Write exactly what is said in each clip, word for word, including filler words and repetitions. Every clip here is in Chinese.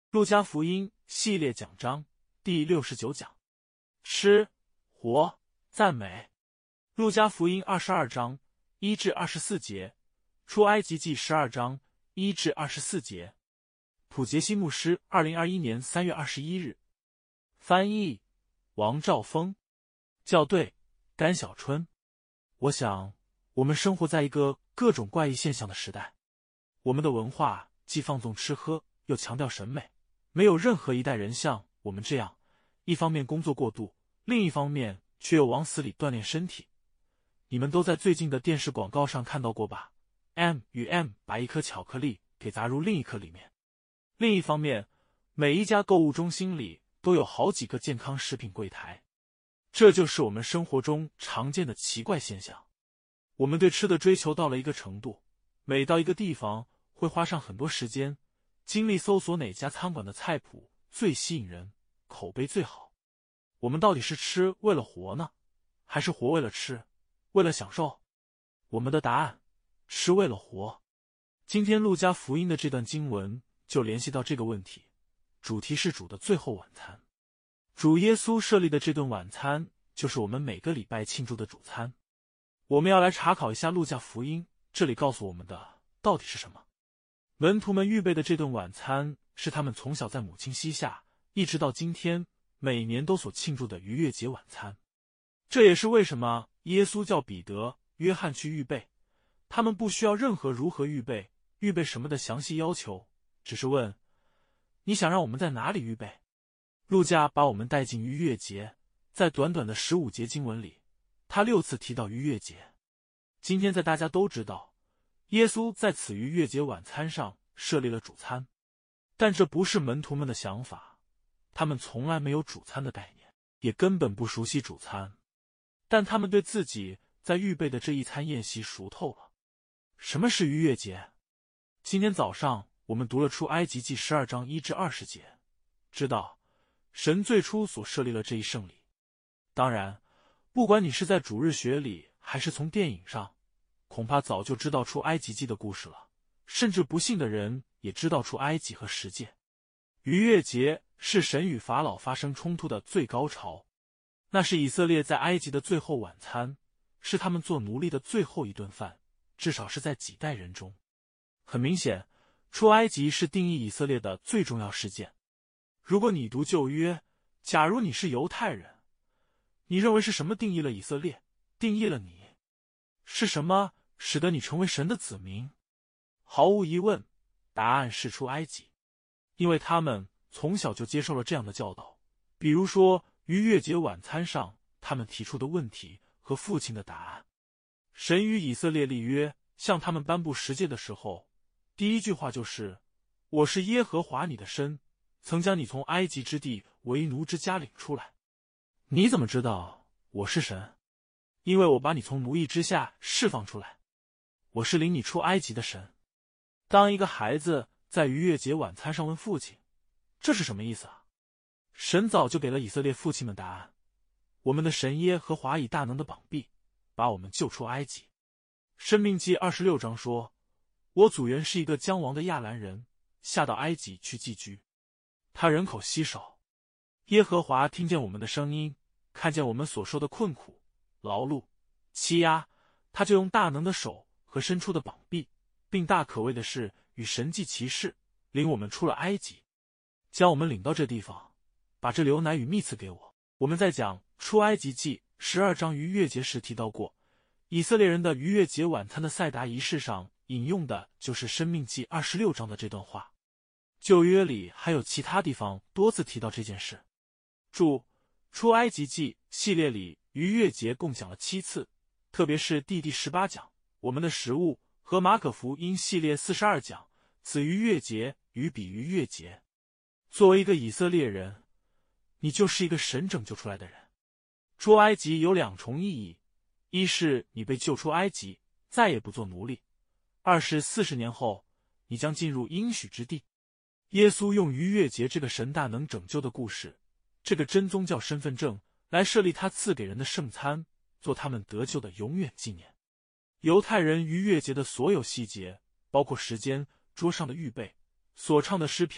路加福音系列讲章第六十九讲，吃、活、赞美。路加福音二十二章一至二十四节，出埃及记十二章一至二十四节。普杰西牧师，二零二一年三月二十一日。翻译：王兆峰。校对：甘小春。我想，我们生活在一个各种怪异现象的时代。我们的文化既放纵吃喝，又强调审美。没有任何一代人像我们这样，一方面工作过度，另一方面却又往死里锻炼身体。你们都在最近的电视广告上看到过吧 ？M 与 M 把一颗巧克力给砸入另一颗里面。另一方面，每一家购物中心里都有好几个健康食品柜台。这就是我们生活中常见的奇怪现象。我们对吃的追求到了一个程度，每到一个地方会花上很多时间精力搜索哪家餐馆的菜谱最吸引人，口碑最好。我们到底是吃为了活呢，还是活为了吃，为了享受？我们的答案：吃为了活。今天路加福音的这段经文就联系到这个问题，主题是主的最后晚餐。主耶稣设立的这顿晚餐，就是我们每个礼拜庆祝的主餐。我们要来查考一下路加福音，这里告诉我们的到底是什么。门徒们预备的这顿晚餐，是他们从小在母亲膝下，一直到今天，每年都所庆祝的逾越节晚餐。这也是为什么耶稣叫彼得、约翰去预备，他们不需要任何如何预备、预备什么的详细要求，只是问：你想让我们在哪里预备？路加把我们带进逾越节，在短短的十五节经文里，他六次提到逾越节。今天在大家都知道，耶稣在此逾越节晚餐上设立了主餐，但这不是门徒们的想法，他们从来没有主餐的概念，也根本不熟悉主餐，但他们对自己在预备的这一餐宴席熟透了。什么是逾越节？今天早上我们读了出埃及记十二章一至二十节，知道神最初所设立了这一圣礼。当然，不管你是在主日学里还是从电影上，恐怕早就知道出埃及记的故事了，甚至不信的人也知道出埃及和十诫。逾越节是神与法老发生冲突的最高潮，那是以色列在埃及的最后晚餐，是他们做奴隶的最后一顿饭，至少是在几代人中。很明显，出埃及是定义以色列的最重要事件。如果你读旧约，假如你是犹太人，你认为是什么定义了以色列，定义了你？是什么使得你成为神的子民？毫无疑问，答案是出埃及。因为他们从小就接受了这样的教导，比如说逾越节晚餐上他们提出的问题和父亲的答案。神与以色列立约，向他们颁布十诫的时候，第一句话就是：我是耶和华你的神，曾将你从埃及之地为奴之家领出来。你怎么知道我是神？因为我把你从奴役之下释放出来。我是领你出埃及的神。当一个孩子在逾越节晚餐上问父亲，这是什么意思啊？神早就给了以色列父亲们答案。我们的神耶和华以大能的膀臂，把我们救出埃及。申命记二十六章说，我祖原是一个将亡的亚兰人，下到埃及去寄居。他人口稀少。耶和华听见我们的声音，看见我们所受的困苦、劳碌、欺压，他就用大能的手和伸出的膀臂，并大可畏的事与神迹奇事，领我们出了埃及，将我们领到这地方，把这流奶与蜜赐给我。我们在讲出埃及记十二章逾越节时提到过，以色列人的逾越节晚餐的赛达仪式上引用的就是申命记二十六章的这段话。旧约里还有其他地方多次提到这件事。注：出埃及记系列里逾越节共讲了七次，特别是第第十八讲我们的食物和马可福音系列四十二讲此逾越节与彼逾越节。作为一个以色列人，你就是一个神拯救出来的人。出埃及有两重意义，一是你被救出埃及，再也不做奴隶；二是四十年后你将进入应许之地。耶稣用逾越节这个神大能拯救的故事，这个真宗教身份证，来设立他赐给人的圣餐，做他们得救的永远纪念。犹太人逾越节的所有细节，包括时间、桌上的预备、所唱的诗篇、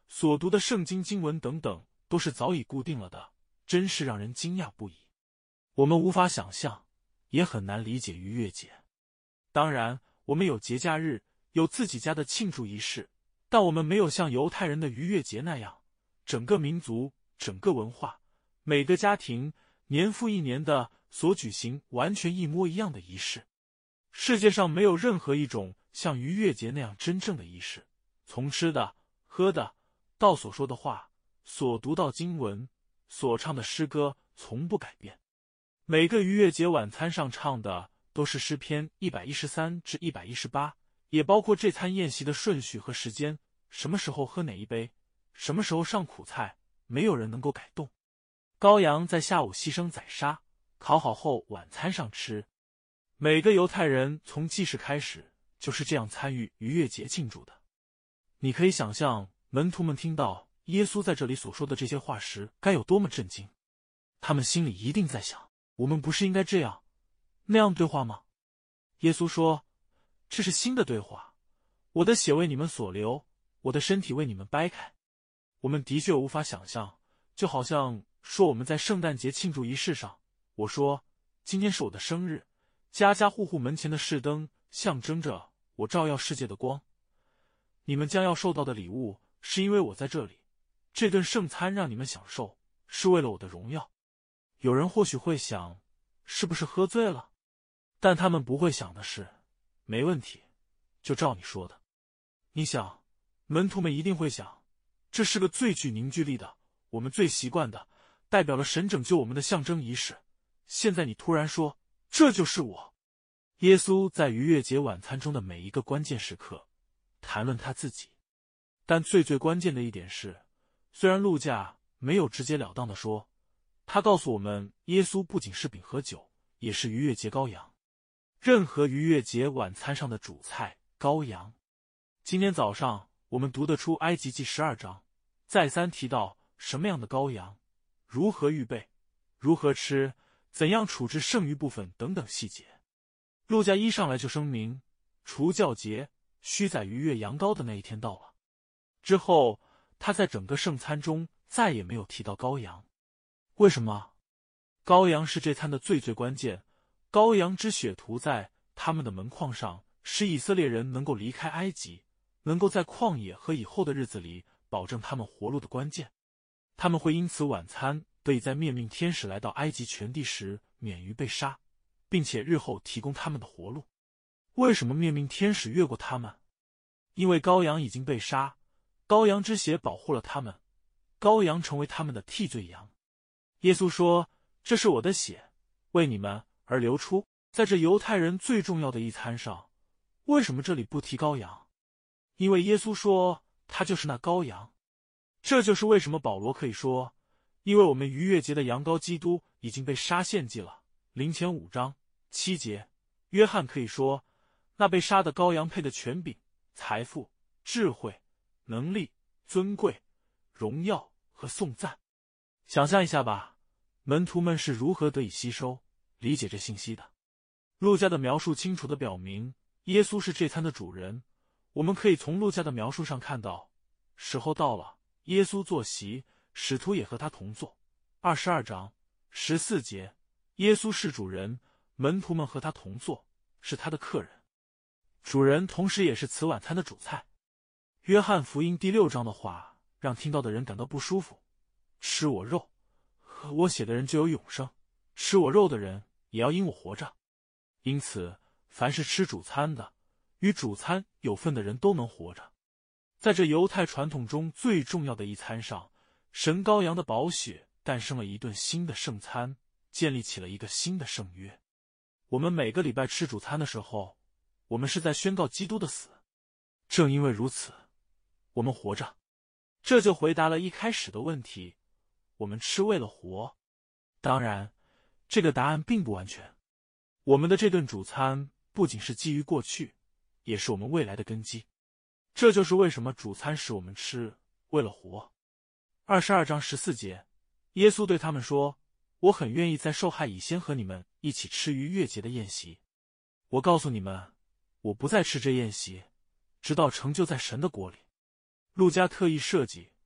所读的圣经经文等等，都是早已固定了的，真是让人惊讶不已。我们无法想象，也很难理解逾越节。当然，我们有节假日，有自己家的庆祝仪式，但我们没有像犹太人的逾越节那样，整个民族、整个文化、每个家庭年复一年的所举行完全一模一样的仪式。世界上没有任何一种像逾越节那样真正的仪式，从吃的、喝的，到所说的话，所读到经文，所唱的诗歌，从不改变。每个逾越节晚餐上唱的都是诗篇一百一十三至一百一十八，也包括这餐宴席的顺序和时间，什么时候喝哪一杯，什么时候上苦菜，没有人能够改动。羔羊在下午牺牲宰杀，烤好后晚餐上吃。每个犹太人从记事开始就是这样参与逾越节庆祝的。你可以想象门徒们听到耶稣在这里所说的这些话时该有多么震惊。他们心里一定在想，我们不是应该这样那样对话吗？耶稣说，这是新的对话，我的血为你们所流，我的身体为你们掰开。我们的确无法想象，就好像说我们在圣诞节庆祝仪式上，我说今天是我的生日，家家户户门前的市灯象征着我照耀世界的光。你们将要受到的礼物是因为我在这里，这顿圣餐让你们享受，是为了我的荣耀。有人或许会想，是不是喝醉了？但他们不会想的是，没问题，就照你说的。你想，门徒们一定会想，这是个最具凝聚力的，我们最习惯的，代表了神拯救我们的象征仪式。现在你突然说，这就是我。耶稣在逾越节晚餐中的每一个关键时刻谈论他自己，但最最关键的一点是，虽然路加没有直截了当地说，他告诉我们耶稣不仅是饼和酒，也是逾越节羔羊。任何逾越节晚餐上的主菜羔羊。今天早上我们读得出埃及记十二章，再三提到什么样的羔羊，如何预备，如何吃，怎样处置剩余部分等等细节。路加一上来就声明，除酵节需宰逾越羊羔的那一天到了。之后他在整个圣餐中再也没有提到羔羊。为什么？羔羊是这餐的最最关键，羔羊之血涂在他们的门框上，使以色列人能够离开埃及，能够在旷野和以后的日子里保证他们活路的关键。他们会因此晚餐得以在灭命天使来到埃及全地时免于被杀，并且日后提供他们的活路。为什么灭命天使越过他们？因为羔羊已经被杀，羔羊之血保护了他们，羔羊成为他们的替罪羊。耶稣说，这是我的血，为你们而流出。在这犹太人最重要的一餐上，为什么这里不提羔羊？因为耶稣说他就是那羔羊。这就是为什么保罗可以说，因为我们逾越节的羊羔基督已经被杀献祭了。林前五章七节。约翰可以说，那被杀的羔羊配的权柄、财富、智慧、能力、尊贵、荣耀和颂赞。想象一下吧，门徒们是如何得以吸收、理解这信息的。路加的描述清楚地表明，耶稣是这餐的主人。我们可以从路加的描述上看到，时候到了，耶稣坐席，使徒也和他同坐。二十二章十四节，耶稣是主人，门徒们和他同坐，是他的客人。主人同时也是此晚餐的主菜。约翰福音第六章的话让听到的人感到不舒服，吃我肉喝我血的人就有永生，吃我肉的人也要因我活着。因此凡是吃主餐的，与主餐有份的人都能活着。在这犹太传统中最重要的一餐上，神羔羊的宝血诞生了一顿新的圣餐，建立起了一个新的圣约。我们每个礼拜吃主餐的时候，我们是在宣告基督的死。正因为如此，我们活着。这就回答了一开始的问题，我们吃为了活。当然，这个答案并不完全。我们的这顿主餐不仅是基于过去，也是我们未来的根基。这就是为什么主餐使我们吃为了活。二十二章十四节，耶稣对他们说，我很愿意在受害以先和你们一起吃逾越节的宴席。我告诉你们，我不再吃这宴席，直到成就在神的国里。路加特意设计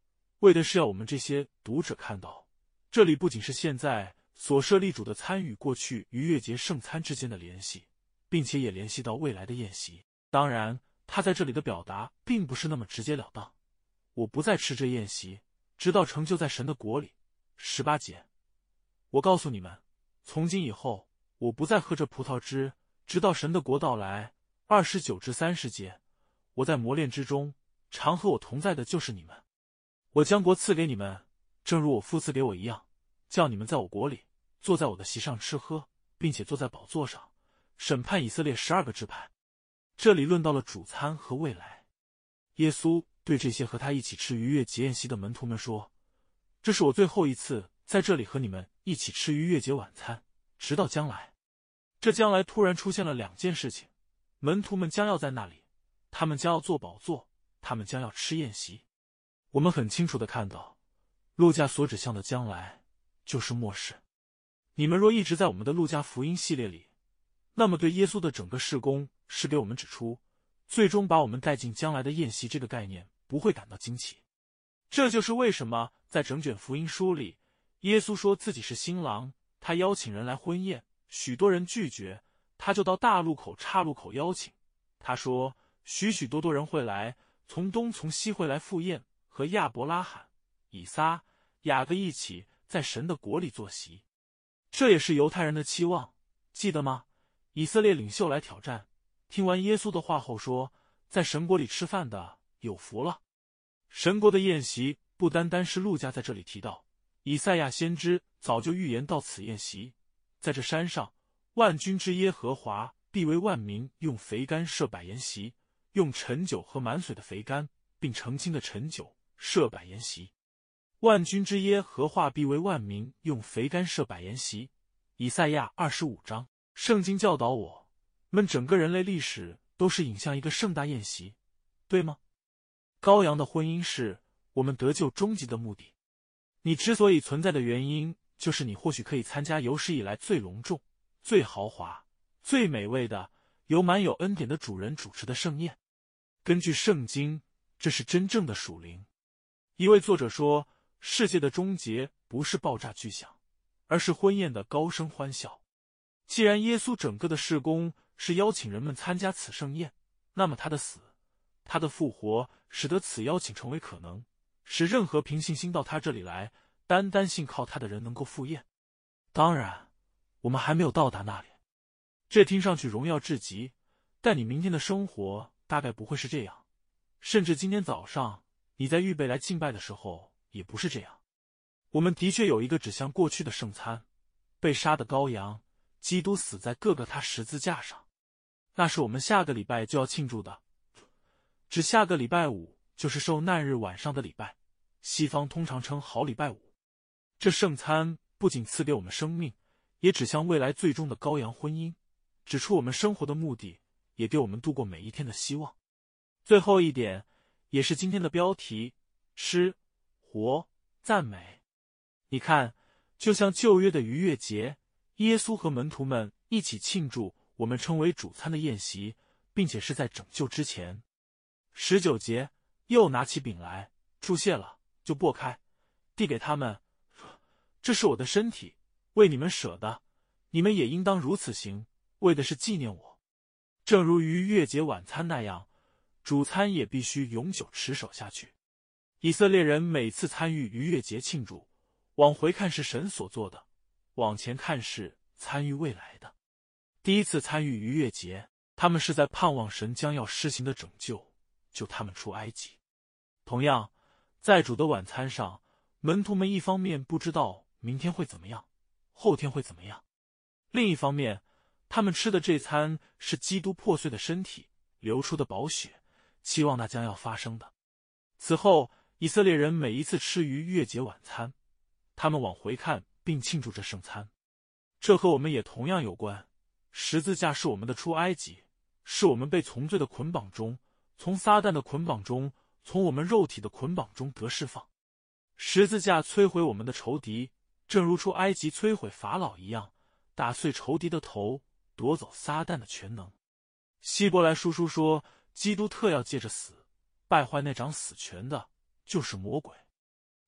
为的是要我们这些读者看到，这里不仅是现在所设立主的参与过去逾越节圣餐之间的联系，并且也联系到未来的宴席。当然，他在这里的表达并不是那么直截了当。我不再吃这宴席，直到成就在神的国里。十八节，我告诉你们，从今以后，我不再喝这葡萄汁，直到神的国到来。二十九至三十节，我在磨练之中，常和我同在的就是你们。我将国赐给你们，正如我父赐给我一样，叫你们在我国里，坐在我的席上吃喝，并且坐在宝座上，审判以色列十二个支派。这里论到了主餐和未来。耶稣对这些和他一起吃逾越节宴席的门徒们说，这是我最后一次在这里和你们一起吃逾越节晚餐，直到将来。这将来突然出现了两件事情，门徒们将要在那里，他们将要坐宝座，他们将要吃宴席。我们很清楚地看到，路加所指向的将来就是末世。你们若一直在我们的路加福音系列里，那么对耶稣的整个事工是给我们指出，最终把我们带进将来的宴席这个概念不会感到惊奇。这就是为什么在整卷福音书里，耶稣说自己是新郎，他邀请人来婚宴，许多人拒绝，他就到大路口岔路口邀请。他说许许多多人会来，从东从西会来赴宴，和亚伯拉罕、以撒、雅各一起在神的国里坐席。这也是犹太人的期望，记得吗？以色列领袖来挑战，听完耶稣的话后说，在神国里吃饭的有福了。神国的宴席不单单是路加在这里提到，以赛亚先知早就预言到此宴席，在这山上，万军之耶和华必为万民用肥甘设百筵席，用陈酒和满髓的肥甘，并澄清的陈酒设百筵席。万军之耶和华必为万民用肥甘设百筵席。以赛亚二十五章。圣经教导我们，整个人类历史都是引向一个盛大宴席，对吗？羔羊的婚姻是我们得救终极的目的。你之所以存在的原因，就是你或许可以参加有史以来最隆重、最豪华、最美味的，由满有恩典的主人主持的盛宴。根据圣经，这是真正的属灵。一位作者说，世界的终结不是爆炸巨响，而是婚宴的高声欢笑。既然耶稣整个的事工是邀请人们参加此盛宴，那么他的死、他的复活使得此邀请成为可能，使任何凭信心到他这里来，单单信靠他的人能够赴宴。当然，我们还没有到达那里。这听上去荣耀至极，但你明天的生活大概不会是这样，甚至今天早上你在预备来敬拜的时候也不是这样。我们的确有一个指向过去的圣餐，被杀的羔羊，基督死在各个他十字架上，那是我们下个礼拜就要庆祝的。指下个礼拜五就是受难日晚上的礼拜，西方通常称好礼拜五。这圣餐不仅赐给我们生命，也指向未来最终的羔羊婚姻，指出我们生活的目的，也给我们度过每一天的希望。最后一点，也是今天的标题，吃、活、赞美。你看，就像旧约的逾越节，耶稣和门徒们一起庆祝我们称为主餐的宴席，并且是在拯救之前。十九节，又拿起饼来，祝谢了，就擘开，递给他们，说：“这是我的身体，为你们舍的，你们也应当如此行，为的是纪念我。”正如逾越节晚餐那样，主餐也必须永久持守下去。以色列人每次参与逾越节庆祝，往回看是神所做的，往前看是参与未来的。第一次参与逾越节，他们是在盼望神将要施行的拯救，救他们出埃及。同样，在主的晚餐上，门徒们一方面不知道明天会怎么样，后天会怎么样，另一方面，他们吃的这餐是基督破碎的身体，流出的宝血，期望那将要发生的。此后，以色列人每一次吃逾越节晚餐，他们往回看并庆祝这圣餐。这和我们也同样有关。十字架是我们的出埃及，是我们被从罪的捆绑中，从撒旦的捆绑中，从我们肉体的捆绑中得释放。十字架摧毁我们的仇敌，正如出埃及摧毁法老一样，打碎仇敌的头，夺走撒旦的全能。希伯来书书说，基督特要借着死败坏那掌死权的，就是魔鬼。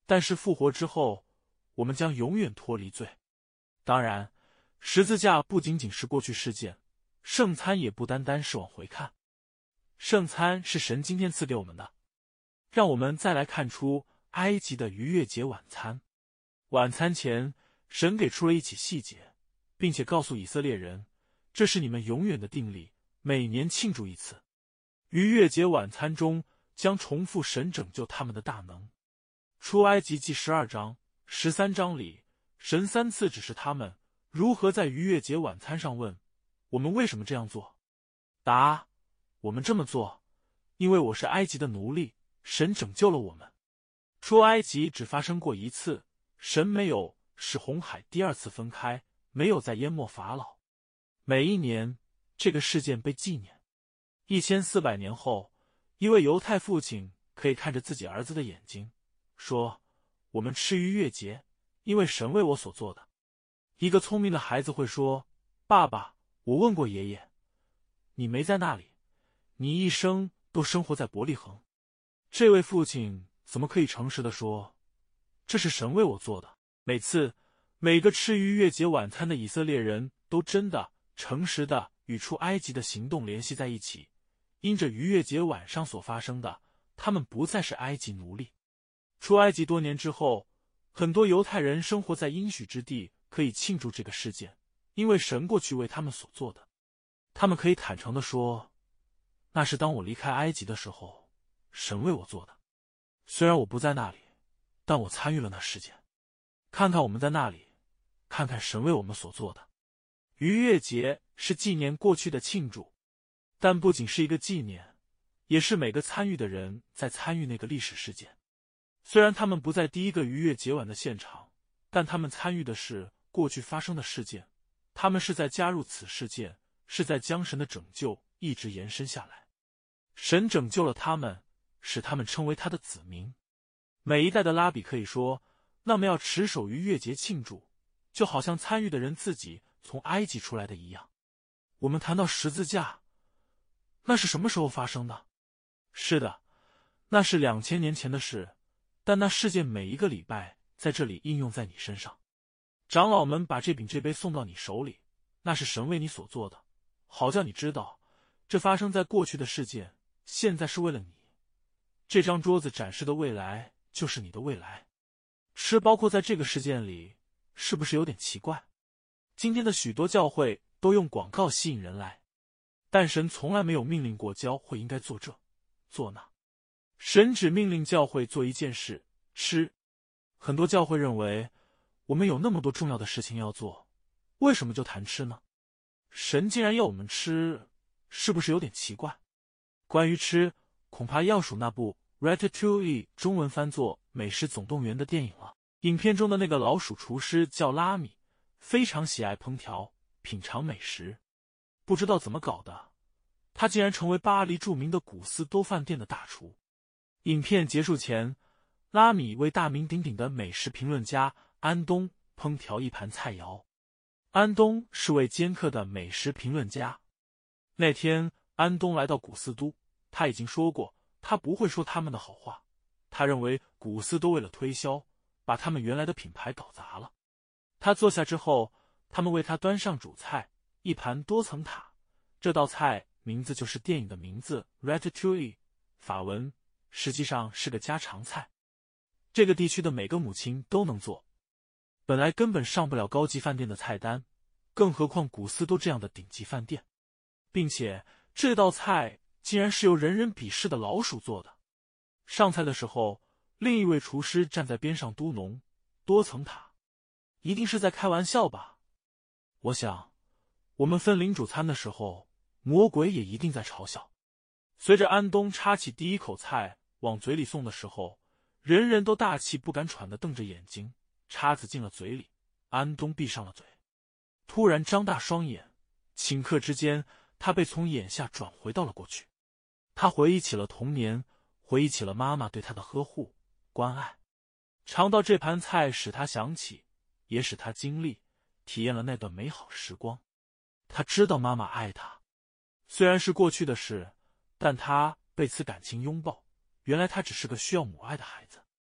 但是复活之后，我们将永远脱离罪。当然，十字架不仅仅是过去事件，圣餐也不单单是往回看。圣餐是神今天赐给我们的。让我们再来看出埃及的逾越节晚餐。晚餐前，神给出了一起细节，并且告诉以色列人，这是你们永远的定例，每年庆祝一次。逾越节晚餐中将重复神拯救他们的大能。出埃及记十二章、十三章里，神三次指示他们如何在逾越节晚餐上问：我们为什么这样做？答：我们这么做，因为我是埃及的奴隶，神拯救了我们。出埃及只发生过一次，神没有使红海第二次分开，没有再淹没法老。每一年，这个事件被纪念。一千四百年后，一位犹太父亲可以看着自己儿子的眼睛，说：我们吃逾越节，因为神为我所做的。一个聪明的孩子会说：爸爸，我问过爷爷，你没在那里，你一生都生活在伯利恒。这位父亲怎么可以诚实地说，这是神为我做的？每次，每个吃逾越节晚餐的以色列人都真的、诚实的与出埃及的行动联系在一起。因着逾越节晚上所发生的，他们不再是埃及奴隶。出埃及多年之后，很多犹太人生活在应许之地，可以庆祝这个事件，因为神过去为他们所做的。他们可以坦诚地说，那是当我离开埃及的时候，神为我做的。虽然我不在那里，但我参与了那事件。看看我们在那里，看看神为我们所做的。逾越节是纪念过去的庆祝，但不仅是一个纪念，也是每个参与的人在参与那个历史事件。虽然他们不在第一个逾越节晚的现场，但他们参与的是过去发生的事件，他们是在加入此事件，是在将神的拯救一直延伸下来。神拯救了他们，使他们称为他的子民。每一代的拉比可以说，那么要持守逾越节庆祝，就好像参与的人自己从埃及出来的一样。我们谈到十字架，那是什么时候发生的？是的，那是两千年前的事，但那事件每一个礼拜在这里应用在你身上。长老们把这饼这杯送到你手里，那是神为你所做的，好叫你知道，这发生在过去的事件，现在是为了你。这张桌子展示的未来，就是你的未来。吃包括在这个事件里，是不是有点奇怪？今天的许多教会都用广告吸引人来，但神从来没有命令过教会应该做这做那。神只命令教会做一件事，吃。很多教会认为，我们有那么多重要的事情要做，为什么就谈吃呢？神既然要我们吃，是不是有点奇怪？关于吃，恐怕要数那部 Ratatouille 中文翻作美食总动员的电影了。影片中的那个老鼠厨师叫拉米，非常喜爱烹调、品尝美食。不知道怎么搞的，他竟然成为巴黎著名的古斯多饭店的大厨。影片结束前，拉米为大名鼎鼎的美食评论家安东烹调一盘菜肴。安东是位尖刻的美食评论家。那天，安东来到古斯都，他已经说过，他不会说他们的好话。他认为古斯都为了推销，把他们原来的品牌搞砸了。他坐下之后，他们为他端上主菜，一盘多层塔。这道菜名字就是电影的名字 Ratatouille， 法文，实际上是个家常菜。这个地区的每个母亲都能做，本来根本上不了高级饭店的菜单，更何况古斯都这样的顶级饭店。并且这道菜竟然是由人人鄙视的老鼠做的。上菜的时候，另一位厨师站在边上嘟哝：多层塔，一定是在开玩笑吧？我想，我们分领主餐的时候，魔鬼也一定在嘲笑。随着安东插起第一口菜往嘴里送的时候，人人都大气不敢喘地瞪着眼睛。叉子进了嘴里，安东闭上了嘴，突然张大双眼，顷刻之间，他被从眼下转回到了过去。他回忆起了童年，回忆起了妈妈对他的呵护、关爱。尝到这盘菜使他想起，也使他经历、体验了那段美好时光。他知道妈妈爱他，虽然是过去的事，但他被此感情拥抱。原来他只是个需要母爱的孩子。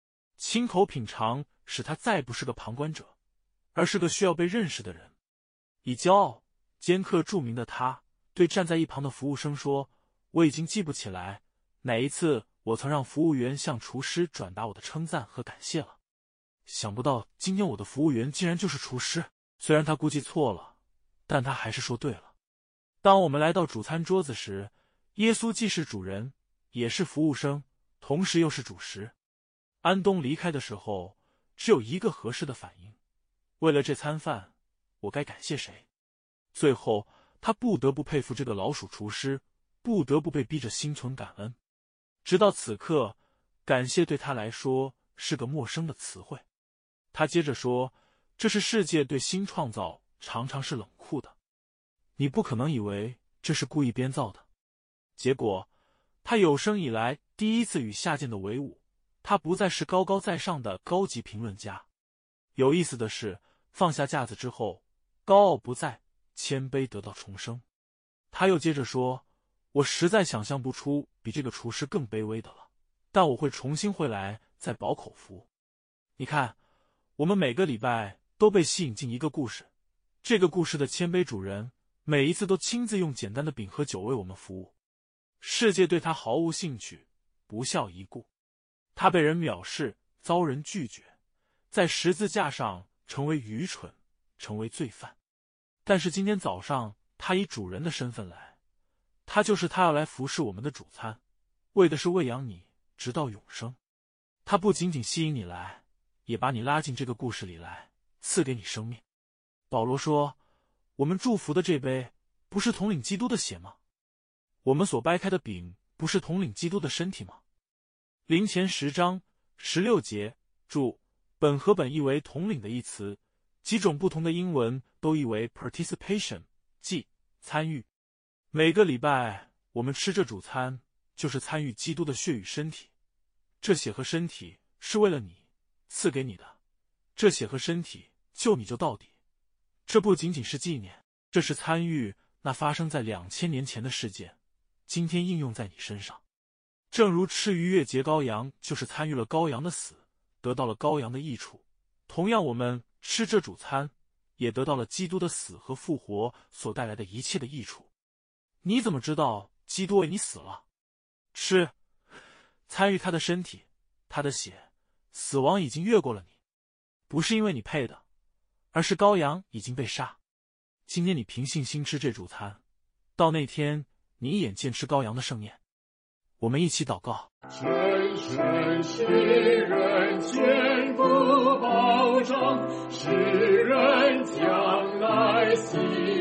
亲口品尝，使他再不是个旁观者，而是个需要被认识的人。以骄傲、尖刻著名的他，对站在一旁的服务生说：“我已经记不起来哪一次我曾让服务员向厨师转达我的称赞和感谢了。想不到今天我的服务员竟然就是厨师。”虽然他估计错了，但他还是说对了。当我们来到主餐桌子时，耶稣既是主人，也是服务生，同时又是主食。安东离开的时候，只有一个合适的反应：为了这餐饭，我该感谢谁？最后，他不得不佩服这个老鼠厨师，不得不被逼着心存感恩。直到此刻，感谢对他来说是个陌生的词汇。他接着说：“这是世界对新创造常常是冷酷的，你不可能以为这是故意编造的。”结果，他有生以来第一次与下贱的为伍。他不再是高高在上的高级评论家。有意思的是，放下架子之后，高傲不在，谦卑得到重生。他又接着说：“我实在想象不出比这个厨师更卑微的了，但我会重新回来再饱口福。”你看，我们每个礼拜都被吸引进一个故事，这个故事的谦卑主人每一次都亲自用简单的饼和酒为我们服务。世界对他毫无兴趣，不屑一顾。他被人藐视，遭人拒绝，在十字架上成为愚蠢，成为罪犯。但是今天早上，他以主人的身份来，他就是他要来服侍我们的主餐，为的是喂养你，直到永生。他不仅仅吸引你来，也把你拉进这个故事里来，赐给你生命。保罗说：“我们祝福的这杯，不是统领基督的血吗？我们所掰开的饼，不是统领基督的身体吗？”林前十章十六节注：本和本译为统领的一词，几种不同的英文都译为 participation， 即参与。每个礼拜我们吃这主餐，就是参与基督的血与身体。这血和身体是为了你赐给你的，这血和身体救你救到底。这不仅仅是纪念，这是参与那发生在两千年前的事件，今天应用在你身上。正如吃逾越节羔羊就是参与了羔羊的死，得到了羔羊的益处，同样我们吃这主餐，也得到了基督的死和复活所带来的一切的益处。你怎么知道基督为你死了？吃，参与他的身体，他的血，死亡已经越过了你，不是因为你配的，而是羔羊已经被杀。今天你凭信心吃这主餐，到那天你眼见吃羔羊的盛宴。我们一起祷告。 深深世人坚固保障，世人将来希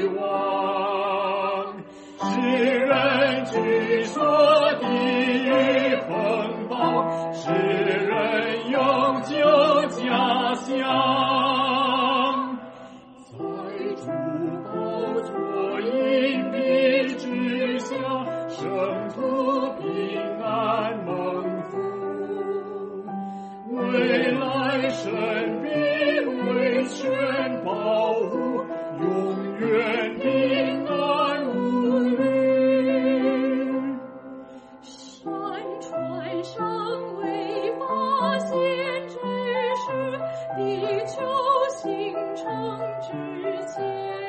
望，世人据说地狱风暴，世人永久家乡，在主宝座荫蔽之下，圣徒平安蒙福，未来神必为全保护，永远平安无虑。 山川尚未发现之时，地球形成之前，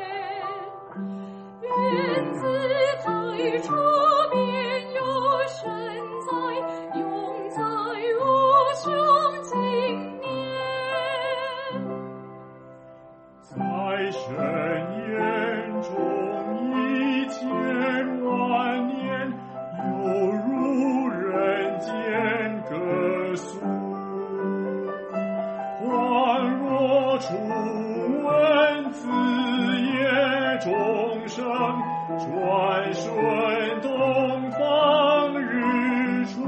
原子太初便有神在，永在无穷经年。 在神眼中一千万年，犹如人间歌颂，恍若初闻子夜钟声，转瞬东方日出。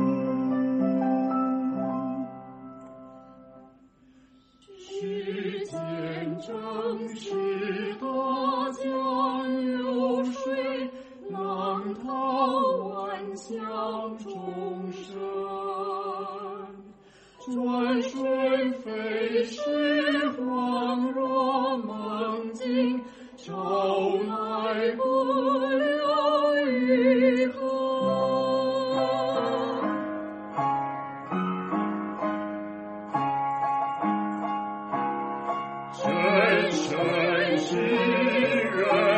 世间正是大江流水，浪涛万象众生，转瞬飞逝，恍若梦境，朝来不留余痕。 神是人